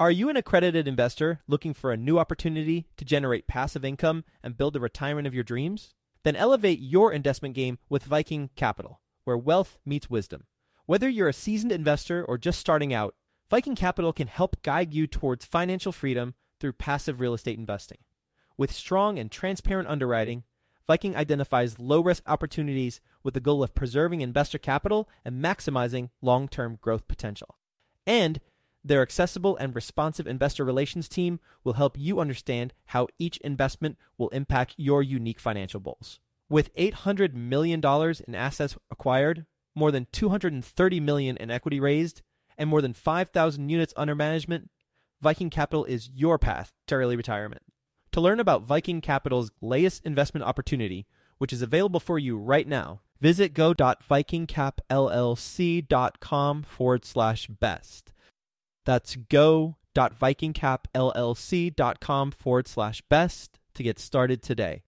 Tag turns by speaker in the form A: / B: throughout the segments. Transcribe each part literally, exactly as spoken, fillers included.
A: Are you an accredited investor looking for a new opportunity to generate passive income and build the retirement of your dreams? Then elevate your investment game with Viking Capital, where wealth meets wisdom. Whether you're a seasoned investor or just starting out, Viking Capital can help guide you towards financial freedom through passive real estate investing. With strong and transparent underwriting, Viking identifies low-risk opportunities with the goal of preserving investor capital and maximizing long-term growth potential. And their accessible and responsive investor relations team will help you understand how each investment will impact your unique financial goals. With eight hundred million dollars in assets acquired, more than two hundred thirty million dollars in equity raised, and more than five thousand units under management, Viking Capital is your path to early retirement. To learn about Viking Capital's latest investment opportunity, which is available for you right now, visit go.vikingcapllc.com forward slash best. That's go.vikingcapllc.com forward slash best to get started today.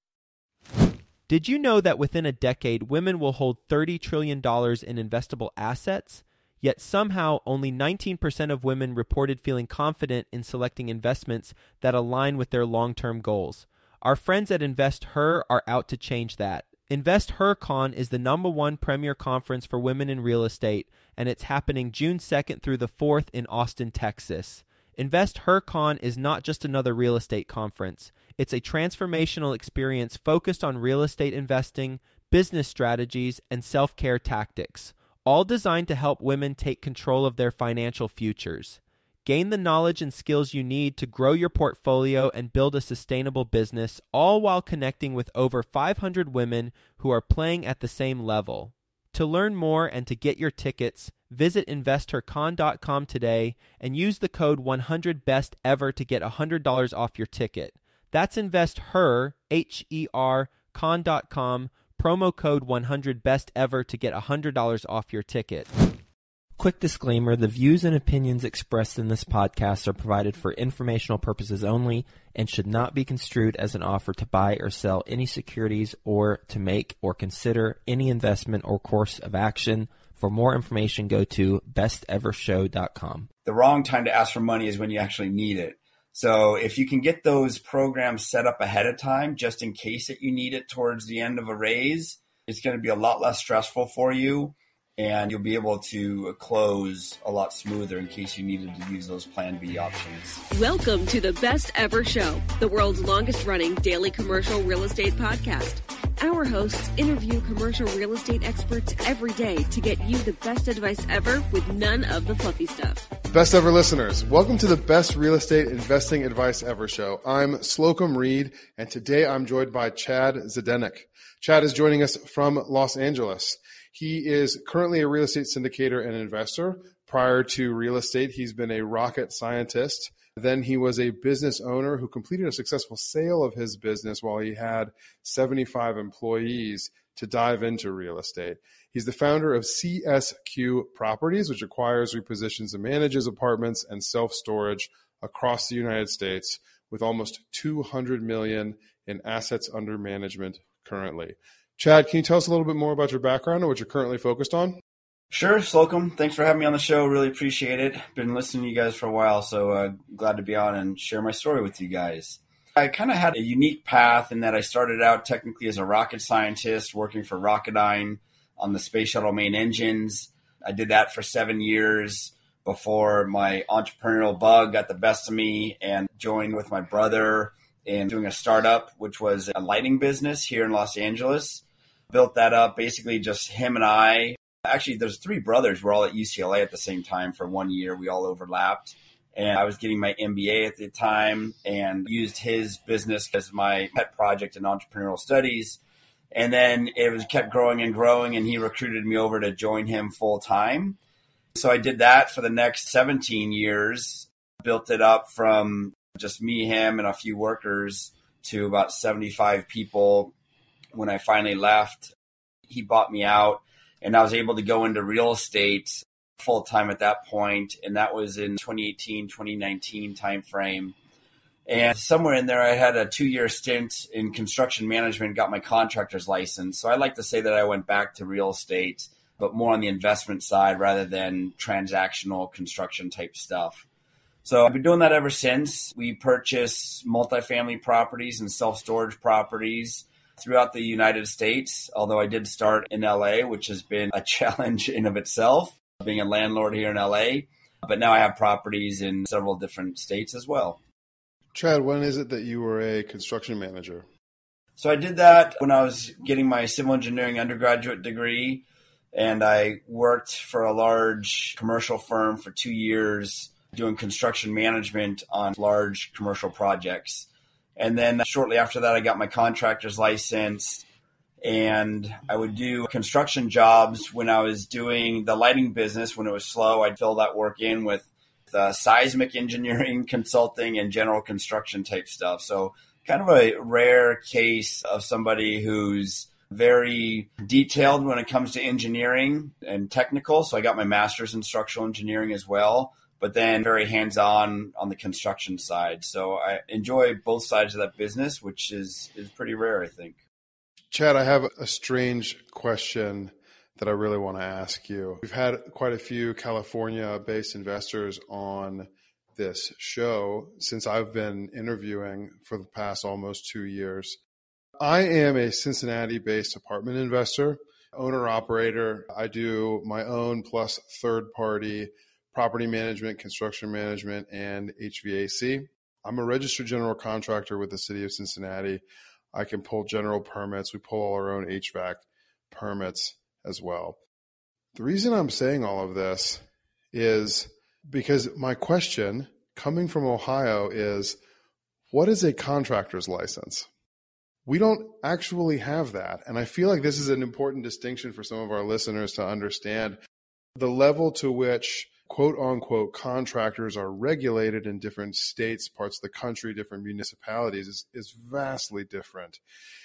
A: Did you know that within a decade, women will hold thirty trillion dollars in investable assets? Yet somehow only nineteen percent of women reported feeling confident in selecting investments that align with their long-term goals. Our friends at InvestHer are out to change that. InvestHerCon is the number one premier conference for women in real estate, and it's happening June second through the fourth in Austin, Texas. InvestHerCon is not just another real estate conference. It's a transformational experience focused on real estate investing, business strategies, and self-care tactics, all designed to help women take control of their financial futures. Gain the knowledge and skills you need to grow your portfolio and build a sustainable business, all while connecting with over five hundred women who are playing at the same level. To learn more and to get your tickets, visit investor con dot com today and use the code one hundred best ever to get one hundred dollars off your ticket. That's InvestHer, H E R, con dot com, promo code one hundred best ever to get one hundred dollars off your ticket. Quick disclaimer, the views and opinions expressed in this podcast are provided for informational purposes only and should not be construed as an offer to buy or sell any securities or to make or consider any investment or course of action. For more information, go to best ever show dot com.
B: The wrong time to ask for money is when you actually need it. So if you can get those programs set up ahead of time, just in case that you need it towards the end of a raise, it's going to be a lot less stressful for you. And you'll be able to close a lot smoother in case you needed to use those Plan B options.
C: Welcome to the Best Ever Show, the world's longest running daily commercial real estate podcast. Our hosts interview commercial real estate experts every day to get you the best advice ever with none of the fluffy stuff.
D: Best ever listeners, welcome to the Best Real Estate Investing Advice Ever Show. I'm Slocum Reed, and today I'm joined by Chad Zdenek. Chad is joining us from Los Angeles. He is currently a real estate syndicator and investor. Prior to real estate, he's been a rocket scientist. Then he was a business owner who completed a successful sale of his business while he had seventy-five employees to dive into real estate. He's the founder of C S Q Properties, which acquires, repositions, and manages apartments and self-storage across the United States with almost two hundred million dollars in assets under management currently. Chad, can you tell us a little bit more about your background and what you're currently focused on?
B: Sure, Slocum. Thanks for having me on the show. Really appreciate it. Been listening to you guys for a while, so uh, glad to be on and share my story with you guys. I kind of had a unique path in that I started out technically as a rocket scientist working for Rocketdyne on the space shuttle main engines. I did that for seven years before my entrepreneurial bug got the best of me and joined with my brother in doing a startup, which was a lighting business here in Los Angeles. Built that up, basically just him and I. Actually, there's three brothers. We're all at U C L A at the same time for one year. We all overlapped. And I was getting my M B A at the time and used his business as my pet project in entrepreneurial studies. And then it was kept growing and growing, and he recruited me over to join him full time. So I did that for the next seventeen years, built it up from just me, him, and a few workers to about seventy-five people. When I finally left, he bought me out, and I was able to go into real estate full time at that point, and that was in twenty eighteen, twenty nineteen timeframe. And somewhere in there, I had a two-year stint in construction management, got my contractor's license. So I like to say that I went back to real estate, but more on the investment side rather than transactional construction type stuff. So I've been doing that ever since. We purchase multifamily properties and self-storage properties throughout the United States, although I did start in L A, which has been a challenge in of itself, being a landlord here in L A. But now I have properties in several different states as well.
D: Chad, when is it that you were a construction manager?
B: So I did that when I was getting my civil engineering undergraduate degree, and I worked for a large commercial firm for two years doing construction management on large commercial projects. And then shortly after that, I got my contractor's license, and I would do construction jobs when I was doing the lighting business. When it was slow, I'd fill that work in with uh, seismic engineering, consulting, and general construction type stuff. So kind of a rare case of somebody who's very detailed when it comes to engineering and technical. So I got my master's in structural engineering as well, but then very hands-on on the construction side. So I enjoy both sides of that business, which is, is pretty rare, I think.
D: Chad, I have a strange question that I really want to ask you. We've had quite a few California-based investors on this show since I've been interviewing for the past almost two years. I am a Cincinnati-based apartment investor, owner-operator. I do my own plus third-party property management, construction management, and H V A C. I'm a registered general contractor with the city of Cincinnati. I can pull general permits. We pull all our own H V A C permits as well. The reason I'm saying all of this is because my question coming from Ohio is, what is a contractor's license? We don't actually have that. And I feel like this is an important distinction for some of our listeners to understand the level to which quote unquote contractors are regulated in different states, parts of the country, different municipalities is, is vastly different.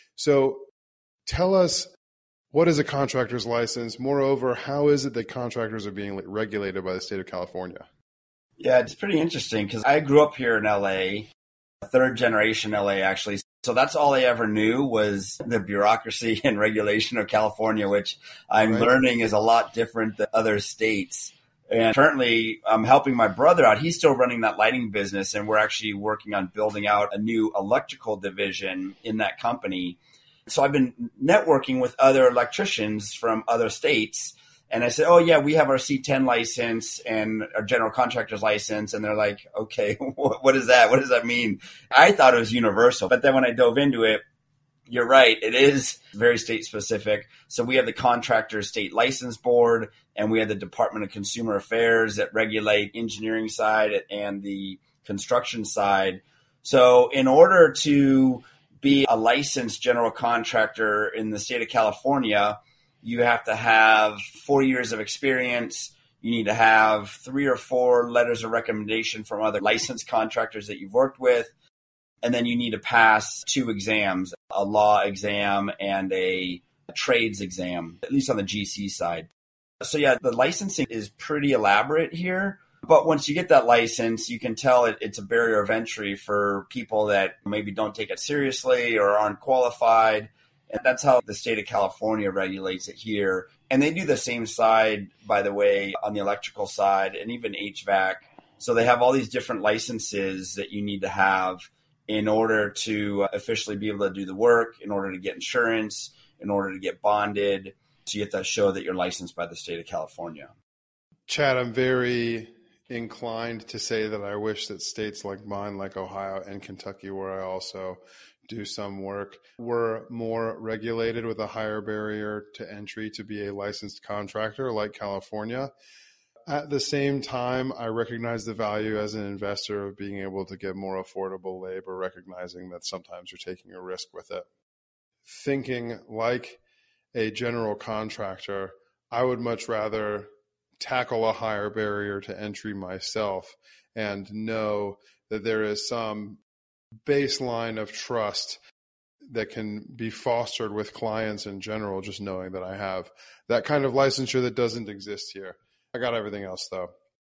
D: So tell us, what is a contractor's license? Moreover, how is it that contractors are being regulated by the state of California?
B: Yeah, it's pretty interesting because I grew up here in L A, third generation L A actually. So that's all I ever knew was the bureaucracy and regulation of California, which I'm right. learning is a lot different than other states. And currently, I'm helping my brother out. He's still running that lighting business, and we're actually working on building out a new electrical division in that company. So I've been networking with other electricians from other states. And I said, oh, yeah, we have our C ten license and our general contractor's license. And they're like, okay, what is that? What does that mean? I thought it was universal. But then when I dove into it, you're right. It is very state specific. So we have the Contractor State License Board, and we have the Department of Consumer Affairs that regulate engineering side and the construction side. So in order to be a licensed general contractor in the state of California, you have to have four years of experience. You need to have three or four letters of recommendation from other licensed contractors that you've worked with. And then you need to pass two exams, a law exam and a trades exam, at least on the G C side. So yeah, the licensing is pretty elaborate here. But once you get that license, you can tell it, it's a barrier of entry for people that maybe don't take it seriously or aren't qualified. And that's how the state of California regulates it here. And they do the same side, by the way, on the electrical side and even H V A C. So they have all these different licenses that you need to have in order to officially be able to do the work, in order to get insurance, in order to get bonded. So you have to show that you're licensed by the state of California.
D: Chad, I'm very inclined to say that I wish that states like mine, like Ohio and Kentucky, where I also do some work, were more regulated with a higher barrier to entry to be a licensed contractor like California. At the same time, I recognize the value as an investor of being able to get more affordable labor, recognizing that sometimes you're taking a risk with it. Thinking like a general contractor, I would much rather tackle a higher barrier to entry myself and know that there is some baseline of trust that can be fostered with clients in general, just knowing that I have that kind of licensure that doesn't exist here. I got everything else though.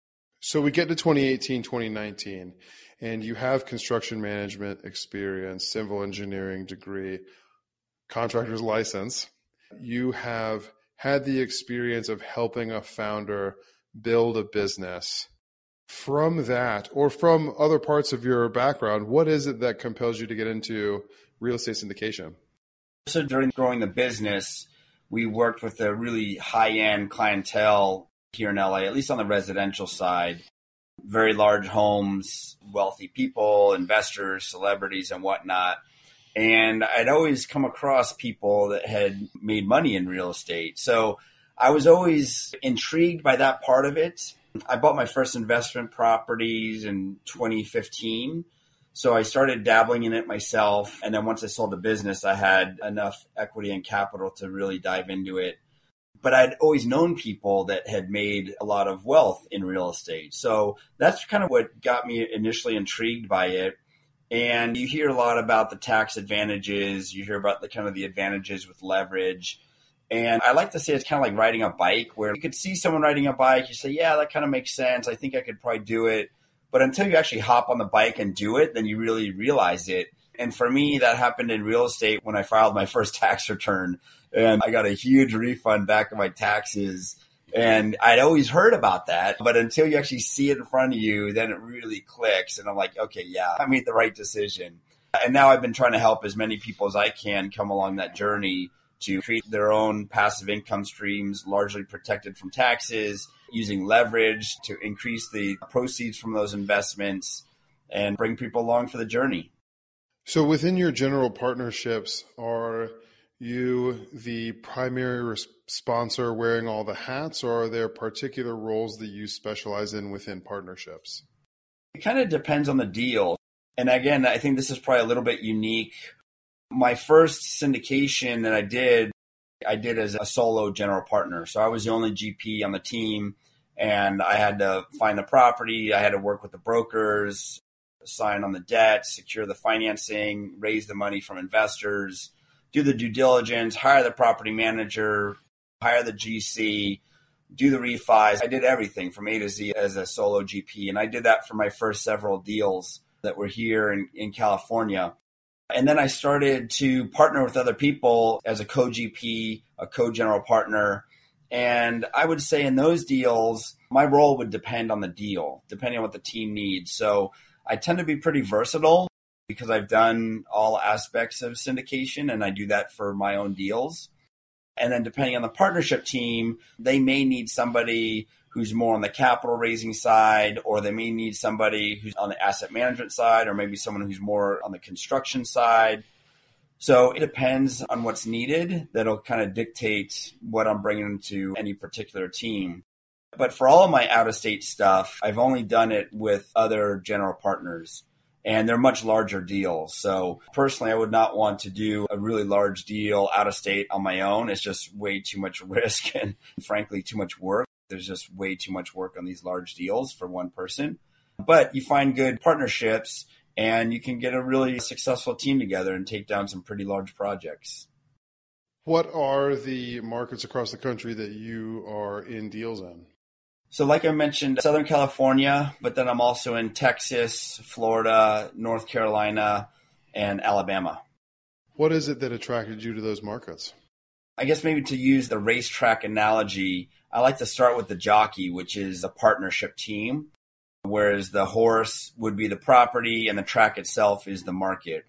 D: So we get to twenty eighteen, twenty nineteen, and you have construction management experience, civil engineering degree, contractor's license. You have had the experience of helping a founder build a business From that, or from other parts of your background, what is it that compels you to get into real estate syndication?
B: So during growing the business, we worked with a really high-end clientele here in L A, at least on the residential side. Very large homes, wealthy people, investors, celebrities, and whatnot. And I'd always come across people that had made money in real estate. So I was always intrigued by that part of it. I bought my first investment properties in twenty fifteen. So I started dabbling in it myself. And then once I sold the business, I had enough equity and capital to really dive into it. But I'd always known people that had made a lot of wealth in real estate. So that's kind of what got me initially intrigued by it. And you hear a lot about the tax advantages. You hear about the kind of the advantages with leverage. And I like to say it's kind of like riding a bike, where you could see someone riding a bike. You say, yeah, that kind of makes sense. I think I could probably do it. But until you actually hop on the bike and do it, then you really realize it. And for me, that happened in real estate when I filed my first tax return. And I got a huge refund back on my taxes. And I'd always heard about that. But until you actually see it in front of you, then it really clicks. And I'm like, okay, yeah, I made the right decision. And now I've been trying to help as many people as I can come along that journey to create their own passive income streams, largely protected from taxes, using leverage to increase the proceeds from those investments and bring people along for the journey.
D: So within your general partnerships, are you the primary res- sponsor wearing all the hats, or are there particular roles that you specialize in within partnerships?
B: It kind of depends on the deal. And again, I think this is probably a little bit unique. My first syndication that I did, I did as a solo general partner. So I was the only G P on the team, and I had to find the property. I had to work with the brokers, sign on the debt, secure the financing, raise the money from investors, do the due diligence, hire the property manager, hire the G C, do the refis. I did everything from A to Z as a solo G P. And I did that for my first several deals that were here in, in California. And then I started to partner with other people as a co-G P, a co-general partner. And I would say in those deals, my role would depend on the deal, depending on what the team needs. So I tend to be pretty versatile because I've done all aspects of syndication, and I do that for my own deals. And then depending on the partnership team, they may need somebody who's more on the capital raising side, or they may need somebody who's on the asset management side, or maybe someone who's more on the construction side. So it depends on what's needed. That'll kind of dictate what I'm bringing to any particular team. But for all of my out-of-state stuff, I've only done it with other general partners, and they're much larger deals. So personally, I would not want to do a really large deal out of state on my own. It's just way too much risk and frankly, too much work. There's just way too much work on these large deals for one person. But you find good partnerships and you can get a really successful team together and take down some pretty large projects.
D: What are the markets across the country that you are in deals in?
B: So like I mentioned, Southern California, but then I'm also in Texas, Florida, North Carolina, and Alabama.
D: What is it that attracted you to those markets?
B: I guess maybe to use the racetrack analogy, I like to start with the jockey, which is a partnership team, whereas the horse would be the property and the track itself is the market.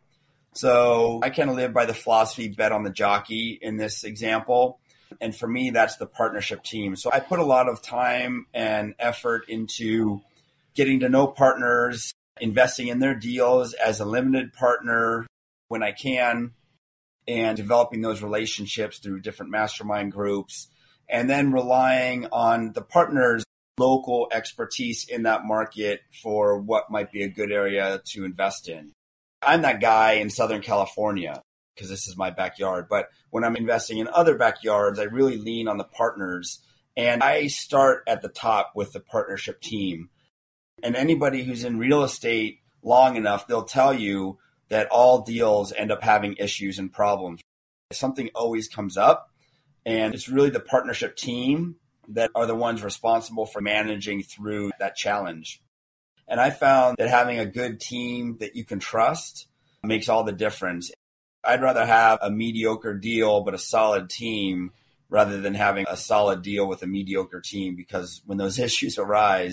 B: So I kind of live by the philosophy, bet on the jockey in this example. And for me, that's the partnership team. So I put a lot of time and effort into getting to know partners, investing in their deals as a limited partner when I can, and developing those relationships through different mastermind groups, and then relying on the partners' local expertise in that market for what might be a good area to invest in. I'm that guy in Southern California because this is my backyard. But when I'm investing in other backyards, I really lean on the partners. And I start at the top with the partnership team. And anybody who's in real estate long enough, they'll tell you that all deals end up having issues and problems. Something always comes up. And it's really the partnership team that are the ones responsible for managing through that challenge. And I found that having a good team that you can trust makes all the difference. I'd rather have a mediocre deal but a solid team rather than having a solid deal with a mediocre team, because when those issues arise,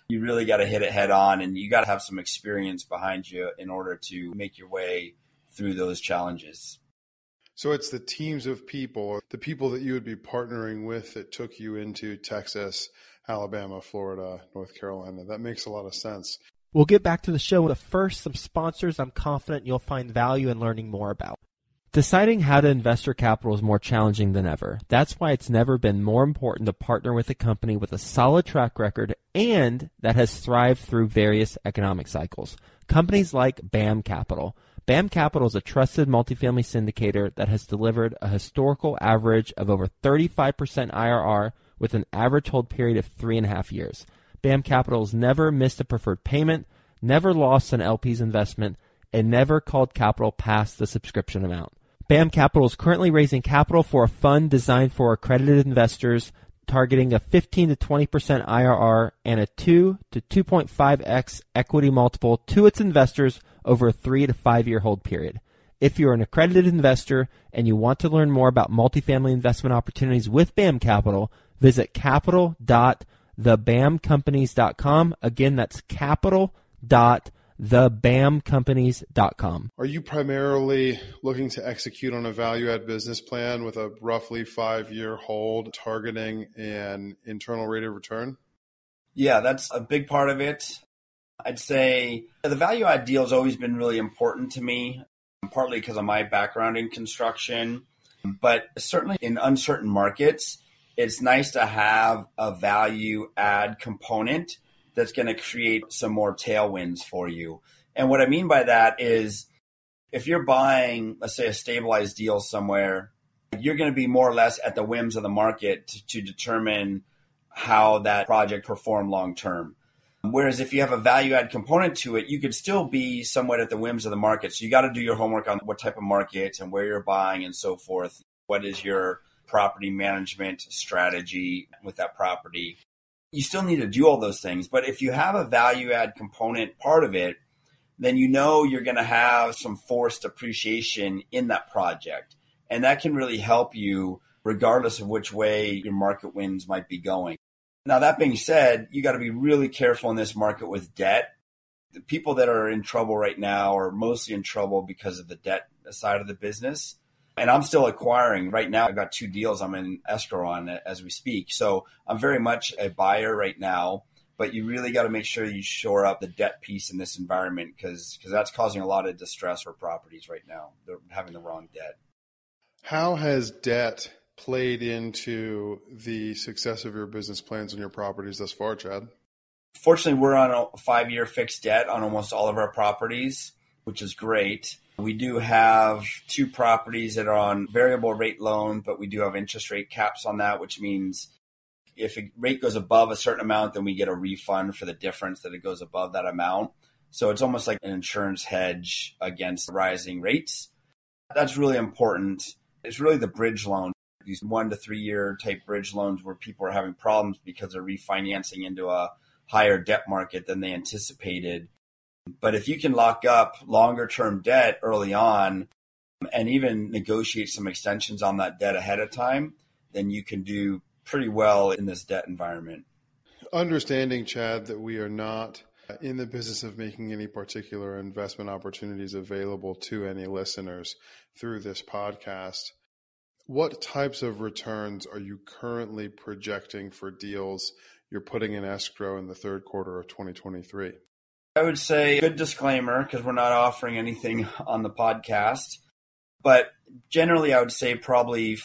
B: you really got to hit it head on, and you got to have some experience behind you in order to make your way through those challenges.
D: So it's the teams of people, the people that you would be partnering with that took you into Texas, Alabama, Florida, North Carolina. That makes a lot of sense.
A: We'll get back to the show, but first, some sponsors I'm confident you'll find value in learning more about. Deciding how to invest your capital is more challenging than ever. That's why it's never been more important to partner with a company with a solid track record and that has thrived through various economic cycles. Companies like BAM Capital. BAM Capital is a trusted multifamily syndicator that has delivered a historical average of over thirty-five percent I R R with an average hold period of three and a half years. BAM Capital has never missed a preferred payment, never lost an L P's investment, and never called capital past the subscription amount. BAM Capital is currently raising capital for a fund designed for accredited investors, targeting a fifteen to twenty percent I R R and a two to two point five x equity multiple to its investors over a three to five year hold period. If you're an accredited investor and you want to learn more about multifamily investment opportunities with BAM Capital, visit capital dot the bam companies dot com. Again, that's capital dot the bam companies dot com.
D: Are you primarily looking to execute on a value-add business plan with a roughly five-year hold targeting an internal rate of return?
B: Yeah, that's a big part of it. I'd say the value-add deal has always been really important to me, partly because of my background in construction, but certainly in uncertain markets, it's nice to have a value-add component that's going to create some more tailwinds for you. And what I mean by that is if you're buying, let's say, a stabilized deal somewhere, you're going to be more or less at the whims of the market to, to determine how that project performed long term. Whereas if you have a value add component to it, you could still be somewhat at the whims of the market. So you got to do your homework on what type of market and where you're buying and so forth. What is your property management strategy with that property? You still need to do all those things. But if you have a value add component part of it, then you know you're going to have some forced appreciation in that project. And that can really help you regardless of which way your market winds might be going. Now, that being said, you got to be really careful in this market with debt. The people that are in trouble right now are mostly in trouble because of the debt side of the business. And I'm still acquiring. Right now, I've got two deals I'm in escrow on as we speak. So I'm very much a buyer right now, but you really got to make sure you shore up the debt piece in this environment because because that's causing a lot of distress for properties right now. They're having the wrong debt.
D: How has debt played into the success of your business plans and your properties thus far, Chad?
B: Fortunately, we're on a five-year fixed debt on almost all of our properties, which is great. We do have two properties that are on variable rate loan, but we do have interest rate caps on that, which means if a rate goes above a certain amount, then we get a refund for the difference that it goes above that amount. So it's almost like an insurance hedge against rising rates. That's really important. It's really the bridge loan, these one to three year type bridge loans where people are having problems because they're refinancing into a higher debt market than they anticipated. But if you can lock up longer term debt early on and even negotiate some extensions on that debt ahead of time, then you can do pretty well in this debt environment.
D: Understanding, Chad, that we are not in the business of making any particular investment opportunities available to any listeners through this podcast, what types of returns are you currently projecting for deals you're putting in escrow in the third quarter of twenty twenty-three?
B: I would say, good disclaimer, because we're not offering anything on the podcast, but generally I would say probably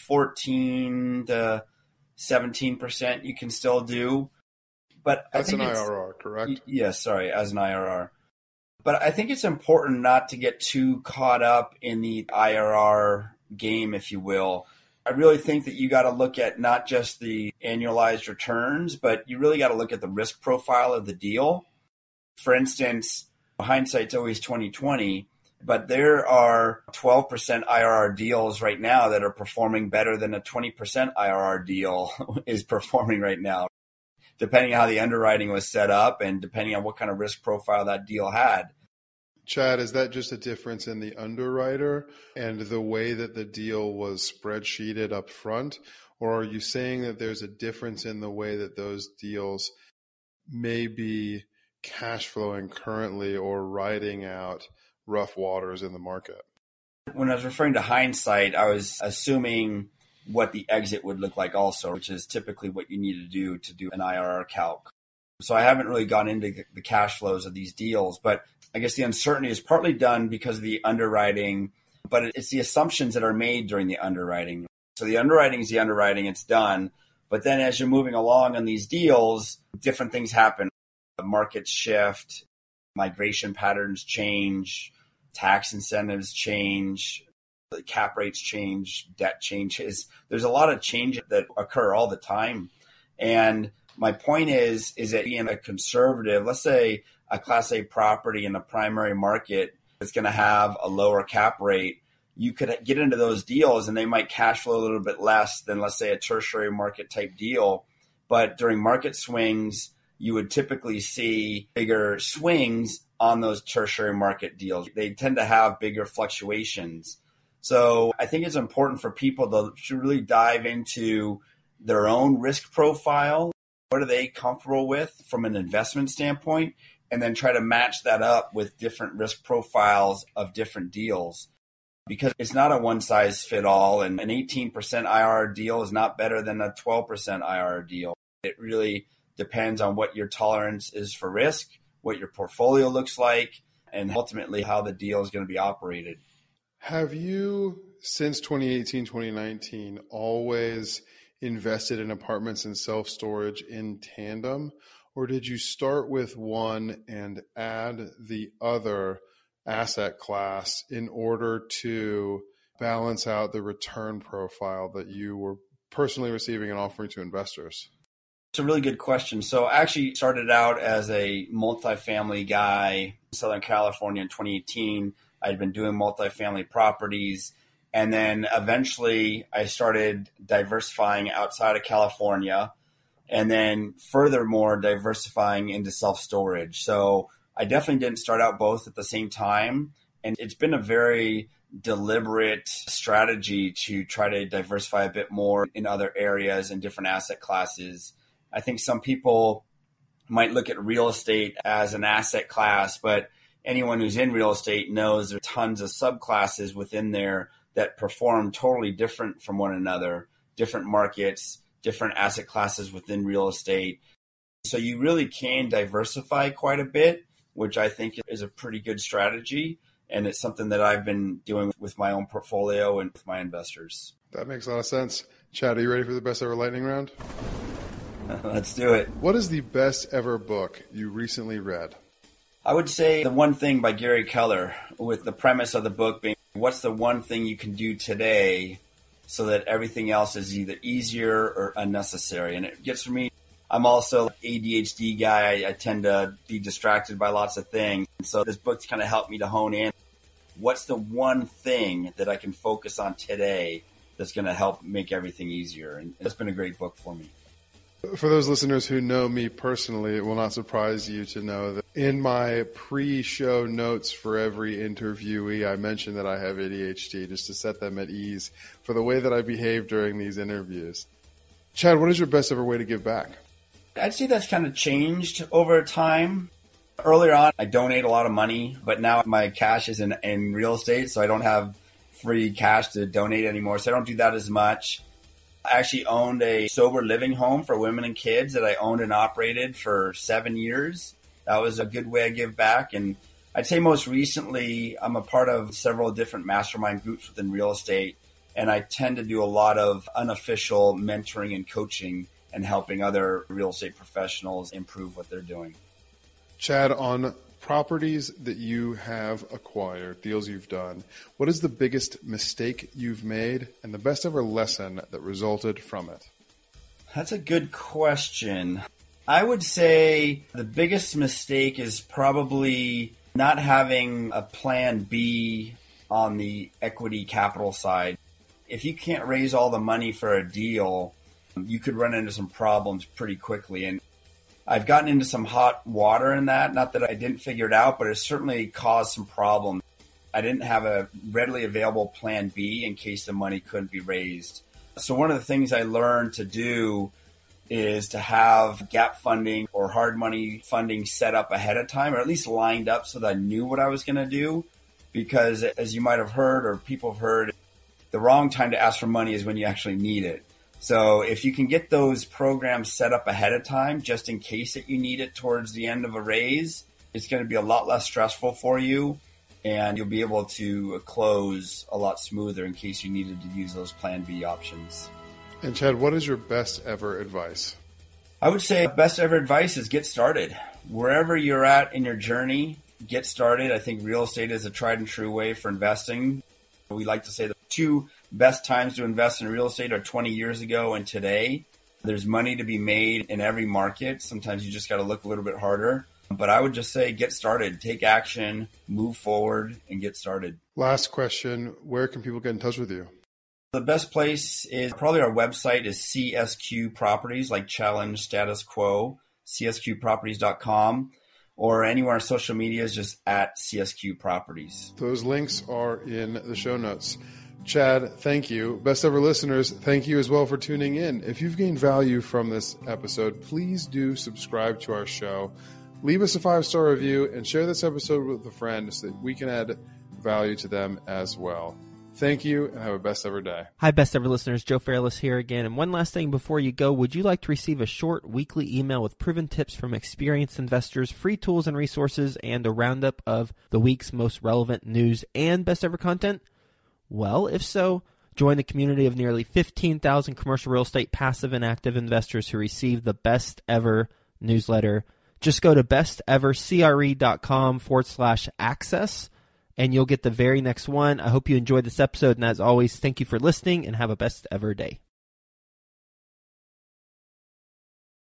B: fourteen to seventeen percent you can still do. But
D: that's an I R R, correct?
B: Yes, sorry, as an I R R. But I think it's important not to get too caught up in the I R R game, if you will. I really think that you got to look at not just the annualized returns, but you really got to look at the risk profile of the deal. For instance, hindsight's always twenty twenty, but there are twelve percent I R R deals right now that are performing better than a twenty percent I R R deal is performing right now, depending on how the underwriting was set up and depending on what kind of risk profile that deal had.
D: Chad, is that just a difference in the underwriter and the way that the deal was spreadsheeted up front? Or are you saying that there's a difference in the way that those deals may be cash flowing currently or riding out rough waters in the market?
B: When I was referring to hindsight, I was assuming what the exit would look like also, which is typically what you need to do to do an I R R calc. So I haven't really gone into the cash flows of these deals, but I guess the uncertainty is partly done because of the underwriting, but it's the assumptions that are made during the underwriting. So the underwriting is the underwriting, it's done. But then as you're moving along on these deals, different things happen. The markets shift, migration patterns change, tax incentives change, the cap rates change, debt changes. There's a lot of changes that occur all the time. And my point is, is that being a conservative, let's say a Class A property in the primary market is going to have a lower cap rate, you could get into those deals and they might cash flow a little bit less than, let's say, a tertiary market type deal. But during market swings, you would typically see bigger swings on those tertiary market deals. They tend to have bigger fluctuations. So I think it's important for people to, to really dive into their own risk profile. What are they comfortable with from an investment standpoint? And then try to match that up with different risk profiles of different deals. Because it's not a one-size-fit-all, and an eighteen percent I R R deal is not better than a twelve percent I R R deal. It really depends on what your tolerance is for risk, what your portfolio looks like, and ultimately how the deal is going to be operated.
D: Have you, since twenty eighteen, twenty nineteen, always invested in apartments and self-storage in tandem, or did you start with one and add the other asset class in order to balance out the return profile that you were personally receiving and offering to investors?
B: It's a really good question. So I actually started out as a multifamily guy in Southern California in twenty eighteen. I'd been doing multifamily properties. And then eventually I started diversifying outside of California and then furthermore diversifying into self-storage. So I definitely didn't start out both at the same time. And it's been a very deliberate strategy to try to diversify a bit more in other areas and different asset classes. I think some people might look at real estate as an asset class, but anyone who's in real estate knows there are tons of subclasses within there that perform totally different from one another, different markets, different asset classes within real estate. So you really can diversify quite a bit, which I think is a pretty good strategy. And it's something that I've been doing with my own portfolio and with my investors.
D: That makes a lot of sense. Chad, are you ready for the best ever lightning round?
B: Let's do it.
D: What is the best ever book you recently read?
B: I would say The One Thing by Gary Keller, with the premise of the book being, what's the one thing you can do today so that everything else is either easier or unnecessary? And it gets for me, I'm also an A D H D guy. I tend to be distracted by lots of things. And so this book's kind of helped me to hone in. What's the one thing that I can focus on today that's going to help make everything easier? And it's been a great book for me.
D: For those listeners who know me personally, it will not surprise you to know that in my pre-show notes for every interviewee, I mentioned that I have A D H D just to set them at ease for the way that I behave during these interviews. Chad, what is your best ever way to give back?
B: I'd say that's kind of changed over time. Earlier on, I donate a lot of money, but now my cash is in, in real estate, so I don't have free cash to donate anymore, so I don't do that as much. I actually owned a sober living home for women and kids that I owned and operated for seven years. That was a good way to give back. And I'd say most recently, I'm a part of several different mastermind groups within real estate. And I tend to do a lot of unofficial mentoring and coaching and helping other real estate professionals improve what they're doing.
D: Chad, on properties that you have acquired, deals you've done, what is the biggest mistake you've made and the best ever lesson that resulted from it?
B: That's a good question. I would say the biggest mistake is probably not having a plan B on the equity capital side. If you can't raise all the money for a deal, you could run into some problems pretty quickly. And I've gotten into some hot water in that. Not that I didn't figure it out, but it certainly caused some problems. I didn't have a readily available plan B in case the money couldn't be raised. So one of the things I learned to do is to have gap funding or hard money funding set up ahead of time, or at least lined up so that I knew what I was going to do. Because as you might have heard, or people have heard, the wrong time to ask for money is when you actually need it. So if you can get those programs set up ahead of time, just in case that you need it towards the end of a raise, it's going to be a lot less stressful for you, and you'll be able to close a lot smoother in case you needed to use those Plan B options.
D: And Chad, what is your best ever advice?
B: I would say best ever advice is get started. Wherever you're at in your journey, get started. I think real estate is a tried and true way for investing. We like to say the two best times to invest in real estate are twenty years ago and today. There's money to be made in every market. Sometimes you just got to look a little bit harder. But I would just say get started, take action, move forward, and get started.
D: Last question, where can people get in touch with you?
B: The best place is probably our website is C S Q Properties, like challenge status quo, C S Q properties dot com, or anywhere on social media is just at C S Q Properties.
D: Those links are in the show notes. Chad, thank you. Best ever listeners, thank you as well for tuning in. If you've gained value from this episode, please do subscribe to our show. Leave us a five-star review and share this episode with a friend so that we can add value to them as well. Thank you, and have a best ever day.
A: Hi, best ever listeners. Joe Fairless here again. And one last thing before you go, would you like to receive a short weekly email with proven tips from experienced investors, free tools and resources, and a roundup of the week's most relevant news and best ever content? Well, if so, join the community of nearly fifteen thousand commercial real estate passive and active investors who receive the best ever newsletter. Just go to bestevercre.com forward slash access, and you'll get the very next one. I hope you enjoyed this episode, and as always, thank you for listening, and have a best ever day.